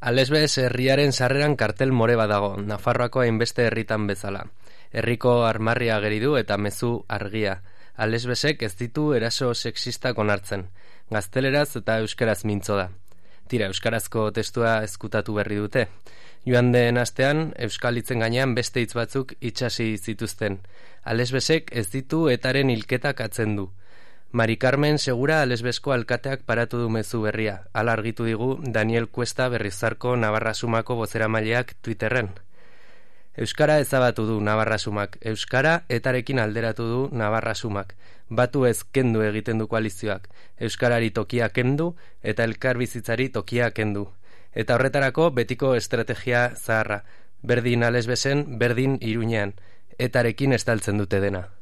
Alesbes herriaren sarreran kartel more bat dago, Nafarroako hainbeste herritan bezala. Herriko armarria ageri du eta mezu argia. Alesbesek ez ditu eraso sexistak onartzen. Gazteleraz eta euskaraz mintzo da. Tira, euskarazko testua ezkutatu berri dute. Joan den astean, euskal hitzen gainean beste hitz batzuk itsasi zituzten. Alesbesek ez ditu etaren hilketak atzen du. Mari Carmen Segura Alesbesko alkateak paratu du mezu berria. Hala argitu digu Daniel Cuesta Berrizarko Navarrasumako bozeramaileak Twitterren. Euskara ezabatu du Navarrasumak. Euskara etarekin alderatu du Navarrasumak. Batu ez kendu egiten du koalizioak. Euskarari tokia kendu eta elkarbizitzari tokia kendu. Eta horretarako betiko estrategia zaharra. Berdin Alesbesen, berdin Iruñean. Etarekin estaltzen dute dena.